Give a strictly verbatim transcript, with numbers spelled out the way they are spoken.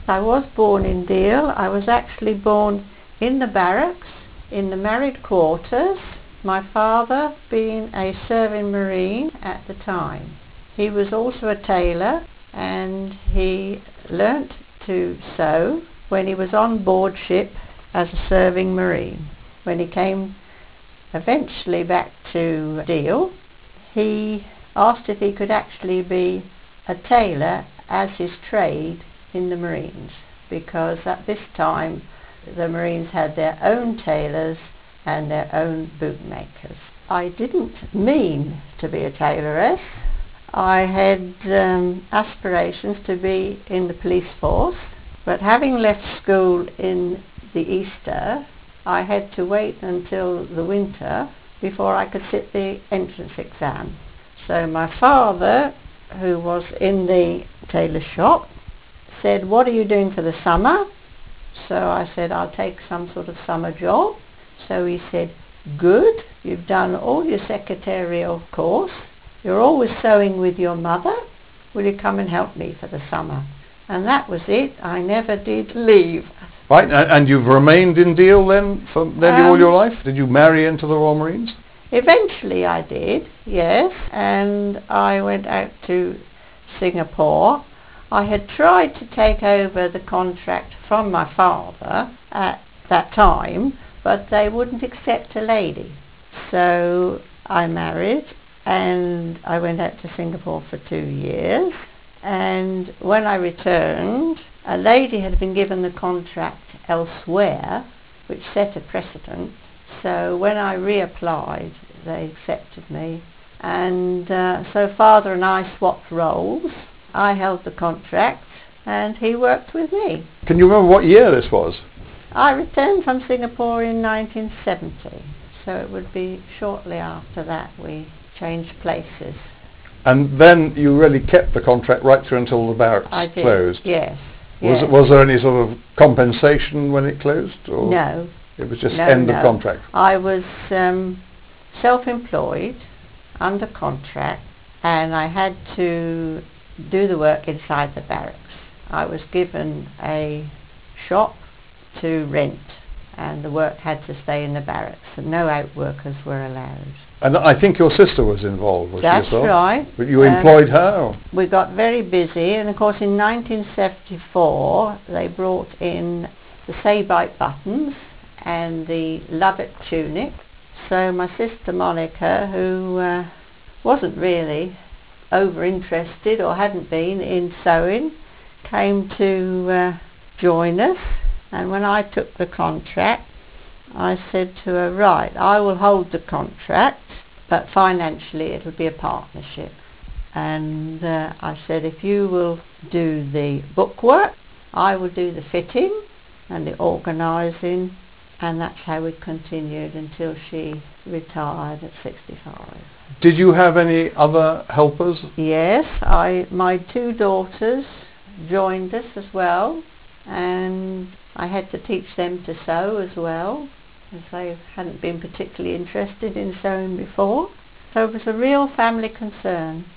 I was born in Deal. I was actually born in the barracks, in the married quarters, my father being a serving marine at the time. He was also a tailor, and he learnt to sew when he was on board ship as a serving marine. When he came eventually back to Deal, he asked if he could actually be a tailor as his trade in the Marines, because at this time the Marines had their own tailors and their own bootmakers. I didn't mean to be a tailoress. I had um, aspirations to be in the police force, but having left school in the Easter, I had to wait until the winter before I could sit the entrance exam. So my father, who was in the tailor shop, said, "What are you doing for the summer?" So I said, "I'll take some sort of summer job." So he said, "Good, you've done all your secretarial course. You're always sewing with your mother. Will you come and help me for the summer?" And that was it. I never did leave. Right, and, and you've remained in Deal then for nearly Um, all your life? Did you marry into the Royal Marines? Eventually I did, yes, and I went out to Singapore. I had tried to take over the contract from my father at that time, but they wouldn't accept a lady. So I married and I went out to Singapore for two years. And when I returned, a lady had been given the contract elsewhere, which set a precedent. So when I reapplied, they accepted me. And uh, so father and I swapped roles. I held the contract and he worked with me. Can you remember what year this was? I returned from Singapore in nineteen seventy, so it would be shortly after that we changed places. And then you really kept the contract right through until the barracks I did, closed? yes. Was, yes. was there any sort of compensation when it closed? Or No. It was just no, end no. of contract? I was um, self-employed, under contract, and I had to do the work inside the barracks. I was given a shop to rent, and the work had to stay in the barracks, and no outworkers were allowed. And I think your sister was involved, was That's she as well? right. But you Um, employed her? Or? We got very busy, and of course in nineteen seventy-four they brought in the Sabite buttons and the Lovat tunic. So my sister Monica, who uh, wasn't really over interested or hadn't been in sewing, came to uh, join us. And when I took the contract, I said to her, "Right, I will hold the contract, but financially it'll be a partnership." And uh, I said, "If you will do the bookwork, I will do the fitting and the organising." And that's how we continued until she retired at sixty-five. Did you have any other helpers? Yes, I my two daughters joined us as well, and I had to teach them to sew as well, as they hadn't been particularly interested in sewing before. So it was a real family concern.